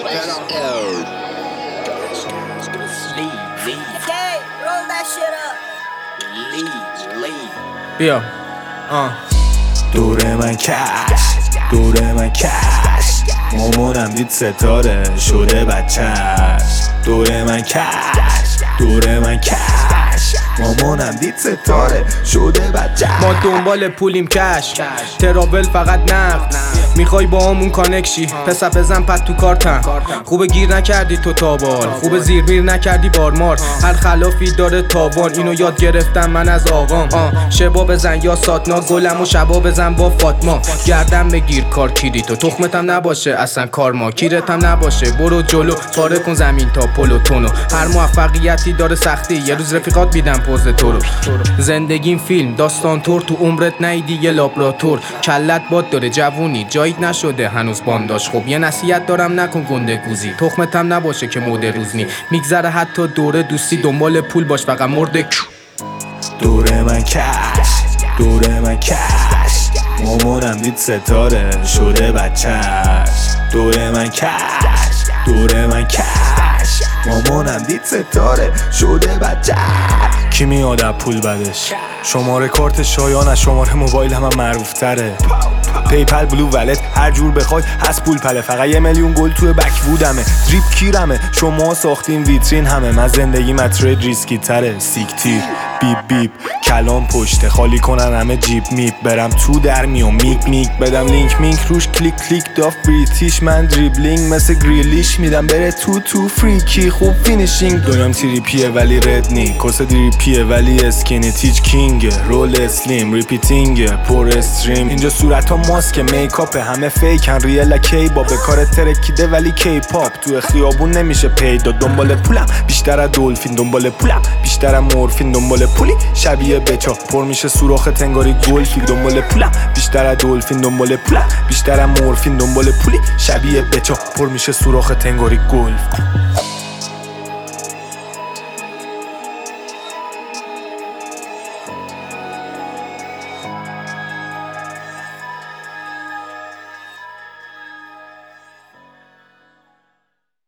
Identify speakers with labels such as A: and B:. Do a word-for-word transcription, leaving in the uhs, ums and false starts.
A: بیا آه
B: دوره من کش دوره من کش مامانم دید ستاره شده بچهش دوره من کش دوره من کش مامانم دید ستاره شده بچهش
A: ما دنبال پولیم کش ترابل فقط نقد میخوای با همون کانکشی پسر بزن پد تو کارتم خوبه گیر نکردی تو تابال خوبه زیر میر نکردی بارمار هر خلافی داره تاوان اینو یاد گرفتم من از آقام آه شبا بزن یا ساتنا گلم و شبا بزن با فاطما گردم بگیر کار کیری تو تخمتم نباشه اصلا کار ما کیرتم نباشه برو جلو پاره کن زمین تا پلوتونو هر موفقیتی داره سختی یه روز رفیقات میدم پوز تو رو زندگیم فیلم داستان تور تو عمرت نیدی یه لابراتور کلت باد داره جوونی جایید نشده هنوز بانداش خب یه نصیحت دارم نکن گنده گوزی تخمتم نباشه که مود روزنی میگذره حتی دوره دوستی دنبال پول باش فقط مرده
B: دوره من کش دوره من کش مامانم دید ستاره شده بچهش دوره من کش دوره من کش مامانم دید ستاره شده بچهش کی میاد پول بدش شماره کارت شایان از شماره موبایل هم معروف تره پیپل بلو ولت هر جور بخوای هست پول پله فقط یه میلیون گل توی بک بودمه دریپ کیرمه شما ساختین ویترین همه من زندگی مترید ریسکی تره سیکتیر بیب بیب کلام پشته خالی کنن همه جیب میب برم تو در میام میک میک بدم لینک مینک روش کلیک کلیک داف بریتیش من دریبلینگ مثل گریلیش میدم بره تو تو فریکی خوب فینیشینگ دنیام تریپیه ولی رد نی کس دریپیه ولی اسکینی تیچ کینگ رول اسلیم ریپیتینگ پر استریم اینجا صورت ها ماسک میکاپ همه فیکن ریل کی با به کار ترکیده ولی کی پاپ تو خیابون نمیشه پیدا دنبال پولم بیشتر از دلفین دنبال پولم بیشتر از مورفین دنبال پولی شبیه بچا پر میشه سوراخ تنگاری گلفی دنبال پولم بیشتر از دلفین دنبال پولم بیشتر از مورفین دنبال پولی شبیه بچا پر میشه سوراخ تنگاری گلف